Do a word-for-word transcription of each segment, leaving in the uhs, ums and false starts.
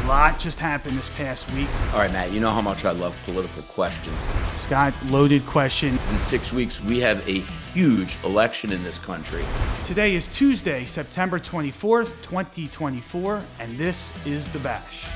lot just happened this past week. All right, Matt, you know how much I love political questions. Scott, loaded question. In six weeks, we have a huge election in this country. Today is Tuesday, September twenty-fourth, twenty twenty-four, and this is The Bash.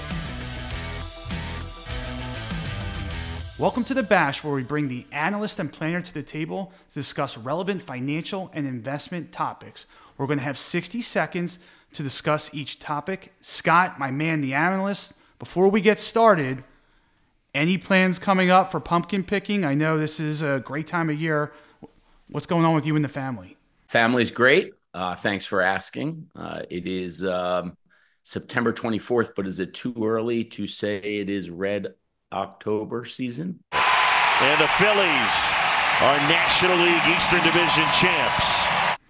Welcome to The Bash, where we bring the analyst and planner to the table to discuss relevant financial and investment topics. We're going to have sixty seconds to discuss each topic. Scott, my man, the analyst, before we get started, any plans coming up for pumpkin picking? I know this is a great time of year. What's going on with you and the family? Family's great. Uh, thanks for asking. Uh, it is um, September twenty-fourth, but is it too early to say it is Red October season? And the Phillies are National League Eastern Division champs.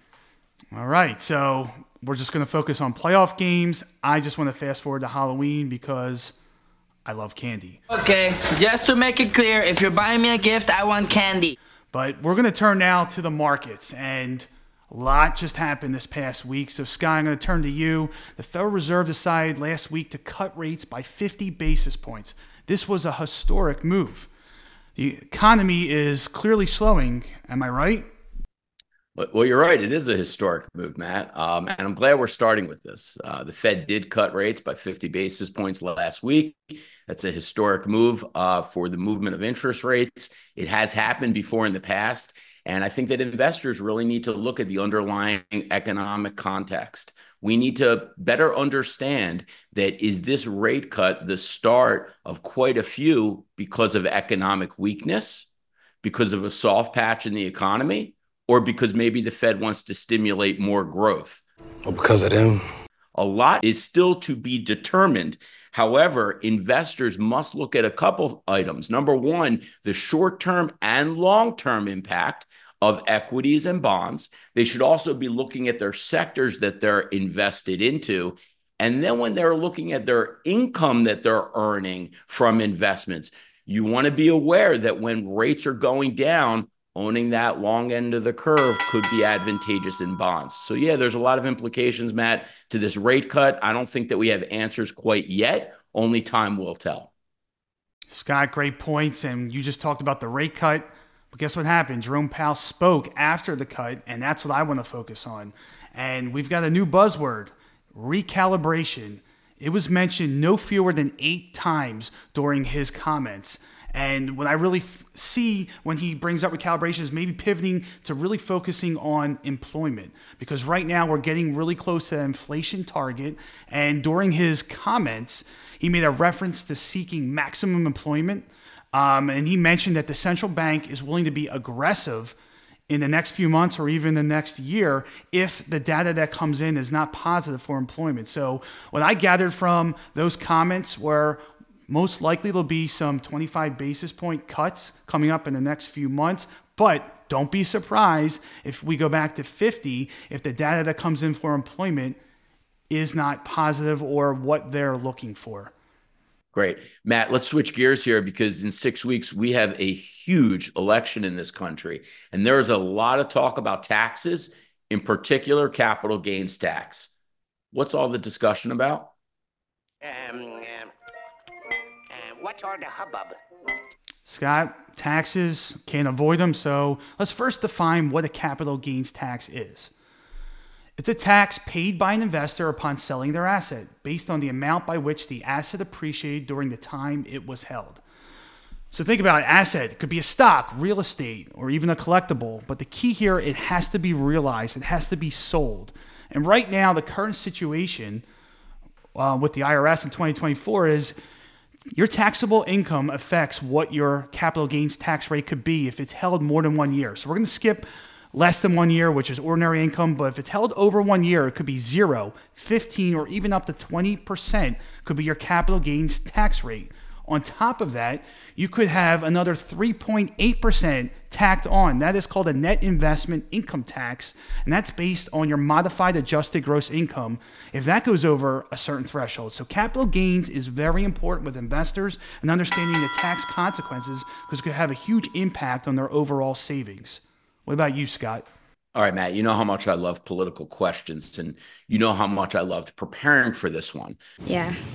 All right, so we're just going to focus on playoff games. I just want to fast forward to Halloween because I love candy. Okay, just to make it clear, if you're buying me a gift, I want candy. But we're going to turn now to the markets, and a lot just happened this past week. So, Scott, I'm going to turn to you. The Federal Reserve decided last week to cut rates by fifty basis points. This was a historic move. The economy is clearly slowing. Am I right? Well, you're right. It is a historic move, Matt. Um, and I'm glad we're starting with this. Uh, the Fed did cut rates by fifty basis points last week. That's a historic move uh, for the movement of interest rates. It has happened before in the past. And I think that investors really need to look at the underlying economic context. We need to better understand that is this rate cut the start of quite a few because of economic weakness, because of a soft patch in the economy, or because maybe the Fed wants to stimulate more growth? Or because of them? A lot is still to be determined. However, investors must look at a couple of items. Number one, the short-term and long-term impact of equities and bonds. They should also be looking at their sectors that they're invested into. And then when they're looking at their income that they're earning from investments, you want to be aware that when rates are going down, owning that long end of the curve could be advantageous in bonds. So yeah, there's a lot of implications, Matt, to this rate cut. I don't think that we have answers quite yet. Only time will tell. Scott, great points. And you just talked about the rate cut. But guess what happened? Jerome Powell spoke after the cut, and that's what I want to focus on. And we've got a new buzzword, recalibration. It was mentioned no fewer than eight times during his comments. And what I really f- see when he brings up recalibration is maybe pivoting to really focusing on employment. Because right now we're getting really close to that inflation target. And during his comments, he made a reference to seeking maximum employment. Um, and he mentioned that the central bank is willing to be aggressive in the next few months or even the next year if the data that comes in is not positive for employment. So what I gathered from those comments were most likely there'll be some twenty-five basis point cuts coming up in the next few months, but don't be surprised if we go back to fifty, if the data that comes in for employment is not positive or what they're looking for. Great. Matt, let's switch gears here because in six weeks, we have a huge election in this country. And there is a lot of talk about taxes, in particular, capital gains tax. What's all the discussion about? Um, um, What's all the hubbub? Scott, taxes, can't avoid them. So let's first define what a capital gains tax is. It's a tax paid by an investor upon selling their asset based on the amount by which the asset appreciated during the time it was held. So think about an asset. It could be a stock, real estate, or even a collectible. But the key here, it has to be realized. It has to be sold. And right now, the current situation uh, with the I R S in twenty twenty-four is your taxable income affects what your capital gains tax rate could be if it's held more than one year. So we're going to skip less than one year, which is ordinary income. But if it's held over one year, it could be zero, fifteen, or even up to twenty percent could be your capital gains tax rate. On top of that, you could have another three point eight percent tacked on. That is called a net investment income tax, and that's based on your modified adjusted gross income if that goes over a certain threshold. So capital gains is very important with investors and understanding the tax consequences because it could have a huge impact on their overall savings. What about you, Scott? All right, Matt, you know how much I love political questions, and you know how much I loved preparing for this one. Yeah.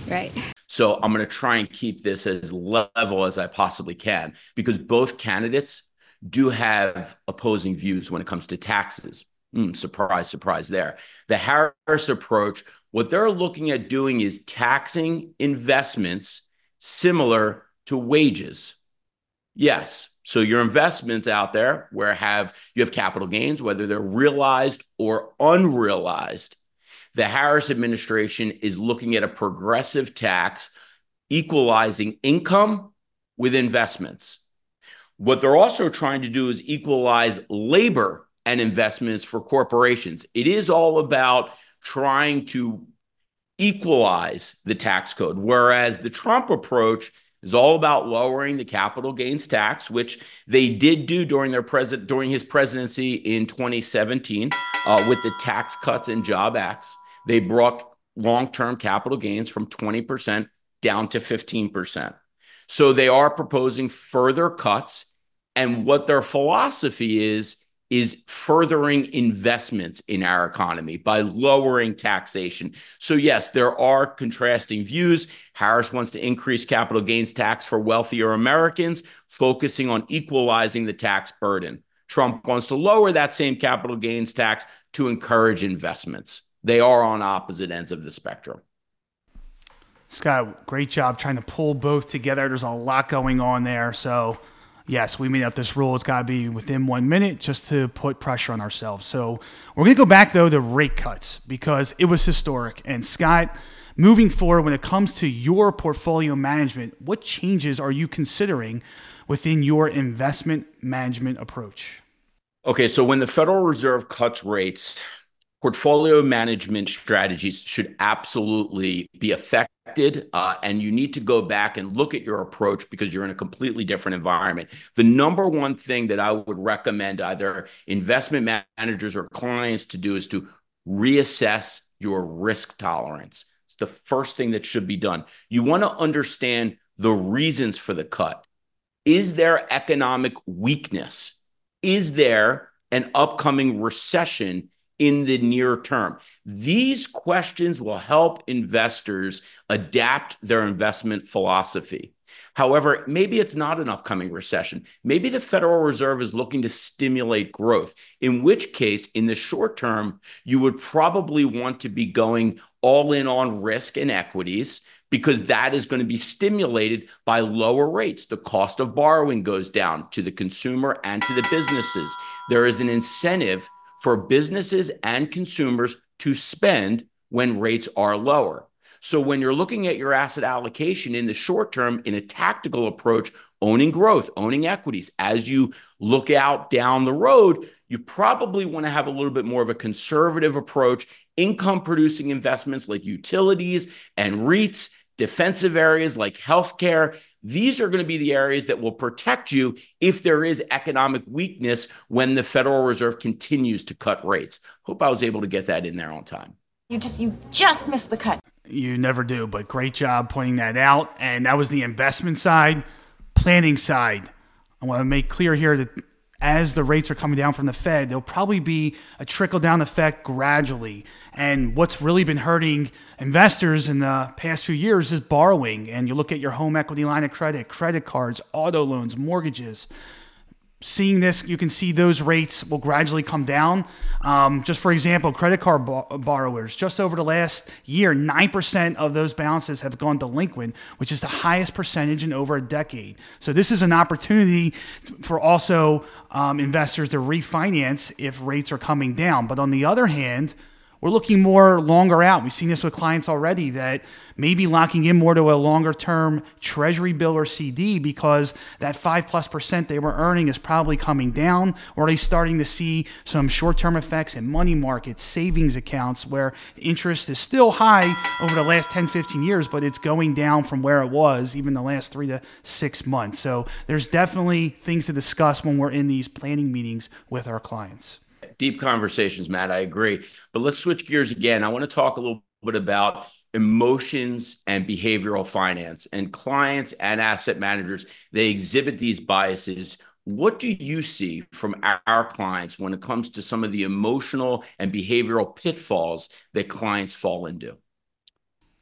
Right. So I'm going to try and keep this as level as I possibly can, because both candidates do have opposing views when it comes to taxes. Mm, surprise, surprise there. The Harris approach, what they're looking at doing is taxing investments similar to wages. Yes. So your investments out there where have you have capital gains, whether they're realized or unrealized, the Harris administration is looking at a progressive tax equalizing income with investments. What they're also trying to do is equalize labor and investments for corporations. It is all about trying to equalize the tax code, whereas the Trump approach is all about lowering the capital gains tax, which they did do during their president during his presidency in twenty seventeen uh, with the Tax Cuts and Job Acts. They brought long-term capital gains from twenty percent down to fifteen percent. So they are proposing further cuts. And what their philosophy is, is furthering investments in our economy by lowering taxation. So yes, there are contrasting views. Harris wants to increase capital gains tax for wealthier Americans, focusing on equalizing the tax burden. Trump wants to lower that same capital gains tax to encourage investments. They are on opposite ends of the spectrum. Scott, great job trying to pull both together. There's a lot going on there. So yes, we made up this rule. It's got to be within one minute just to put pressure on ourselves. So we're going to go back, though, to rate cuts because it was historic. And Scott, moving forward, when it comes to your portfolio management, what changes are you considering within your investment management approach? Okay, so when the Federal Reserve cuts rates, portfolio management strategies should absolutely be affected, uh, and you need to go back and look at your approach because you're in a completely different environment. The number one thing that I would recommend either investment managers or clients to do is to reassess your risk tolerance. It's the first thing that should be done. You want to understand the reasons for the cut. Is there economic weakness? Is there an upcoming recession in the near term? These questions will help investors adapt their investment philosophy. However, maybe it's not an upcoming recession. Maybe the Federal Reserve is looking to stimulate growth, in which case, in the short term, you would probably want to be going all in on risk and equities because that is going to be stimulated by lower rates. The cost of borrowing goes down to the consumer and to the businesses. There is an incentive for businesses and consumers to spend when rates are lower. So when you're looking at your asset allocation in the short term, in a tactical approach, owning growth, owning equities, as you look out down the road, you probably want to have a little bit more of a conservative approach, income producing investments like utilities and REITs, defensive areas like healthcare. These are going to be the areas that will protect you if there is economic weakness when the Federal Reserve continues to cut rates. Hope I was able to get that in there on time. You just you just missed the cut. You never do, but great job pointing that out. And that was the investment side. Planning side, I want to make clear here that as the rates are coming down from the Fed, there'll probably be a trickle-down effect gradually. And what's really been hurting investors in the past few years is borrowing. And you look at your home equity line of credit, credit cards, auto loans, mortgages. Seeing this, you can see those rates will gradually come down. Um, just for example, credit card bo- borrowers, just over the last year, nine percent of those balances have gone delinquent, which is the highest percentage in over a decade. So this is an opportunity for also um, investors to refinance if rates are coming down. But on the other hand, we're looking more longer out. We've seen this with clients already that maybe locking in more to a longer term treasury bill or C D because that five plus percent they were earning is probably coming down, or are they starting to see some short-term effects in money markets, savings accounts where interest is still high over the last ten, fifteen years, but it's going down from where it was even the last three to six months. So there's definitely things to discuss when we're in these planning meetings with our clients. Deep conversations, Matt. I agree. But let's switch gears again. I want to talk a little bit about emotions and behavioral finance. And clients and asset managers, they exhibit these biases. What do you see from our clients when it comes to some of the emotional and behavioral pitfalls that clients fall into?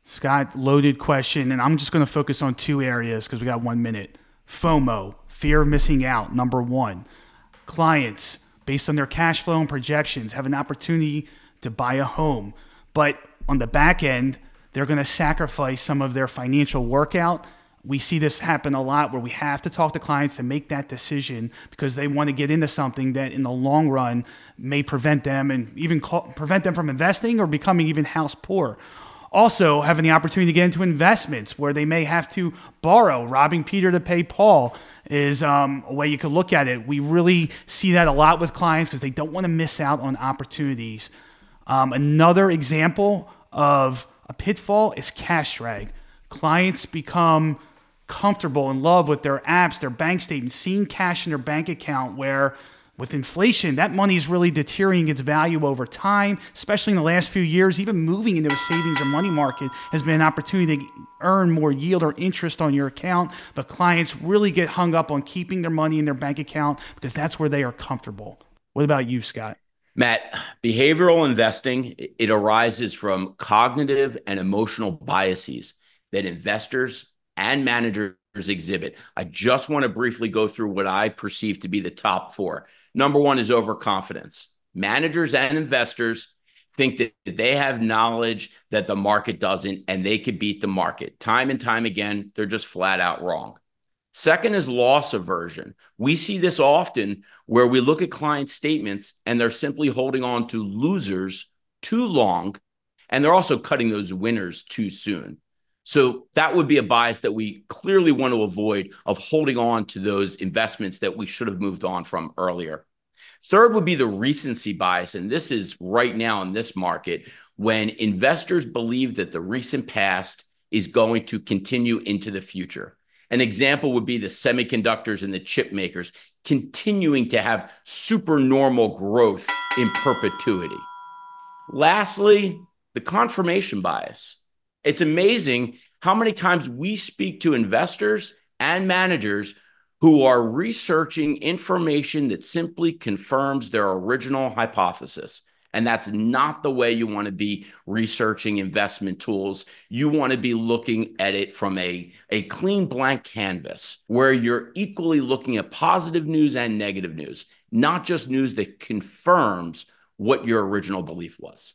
Scott, loaded question, and I'm just going to focus on two areas because we got one minute. FOMO, fear of missing out, number one. Clients, based on their cash flow and projections, have an opportunity to buy a home. But on the back end, they're going to sacrifice some of their financial workout. We see this happen a lot where we have to talk to clients to make that decision because they want to get into something that in the long run may prevent them and even call, prevent them from investing or becoming even house poor. Also, having the opportunity to get into investments where they may have to borrow. Robbing Peter to pay Paul is um, a way you could look at it. We really see that a lot with clients because they don't want to miss out on opportunities. Um, another example of a pitfall is cash drag. Clients become comfortable in love with their apps, their bank statements, seeing cash in their bank account where with inflation, that money is really deteriorating its value over time, especially in the last few years. Even moving into a savings or money market has been an opportunity to earn more yield or interest on your account. But clients really get hung up on keeping their money in their bank account because that's where they are comfortable. What about you, Scott? Matt, behavioral investing, it arises from cognitive and emotional biases that investors and managers exhibit. I just want to briefly go through what I perceive to be the top four. Number one is overconfidence. Managers and investors think that they have knowledge that the market doesn't, and they could beat the market. Time and time again, they're just flat out wrong. Second is loss aversion. We see this often where we look at client statements and they're simply holding on to losers too long, and they're also cutting those winners too soon. So that would be a bias that we clearly want to avoid, of holding on to those investments that we should have moved on from earlier. Third would be the recency bias. And this is right now in this market when investors believe that the recent past is going to continue into the future. An example would be the semiconductors and the chip makers continuing to have supernormal growth in perpetuity. Lastly, the confirmation bias. It's amazing how many times we speak to investors and managers who are researching information that simply confirms their original hypothesis. And that's not the way you want to be researching investment tools. You want to be looking at it from a, a clean blank canvas where you're equally looking at positive news and negative news, not just news that confirms what your original belief was.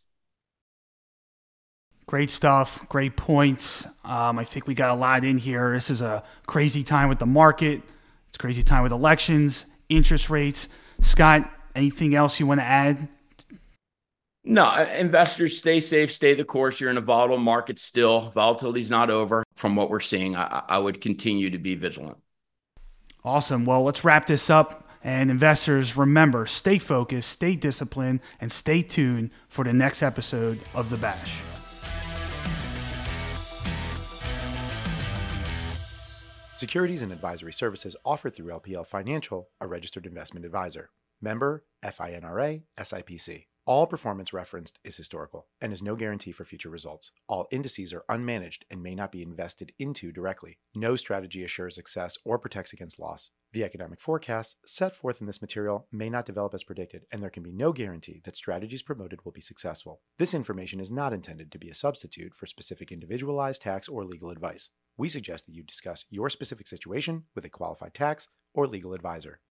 Great stuff. Great points. Um, I think we got a lot in here. This is a crazy time with the market. It's a crazy time with elections, interest rates. Scott, anything else you want to add? No, investors, stay safe, stay the course. You're in a volatile market still. Volatility's not over. From what we're seeing, I, I would continue to be vigilant. Awesome. Well, let's wrap this up. And investors, remember, stay focused, stay disciplined, and stay tuned for the next episode of The Bash. Securities and advisory services offered through L P L Financial, a registered investment advisor. Member FINRA S I P C. All performance referenced is historical and is no guarantee for future results. All indices are unmanaged and may not be invested into directly. No strategy assures success or protects against loss. The economic forecasts set forth in this material may not develop as predicted, and there can be no guarantee that strategies promoted will be successful. This information is not intended to be a substitute for specific individualized tax or legal advice. We suggest that you discuss your specific situation with a qualified tax or legal advisor.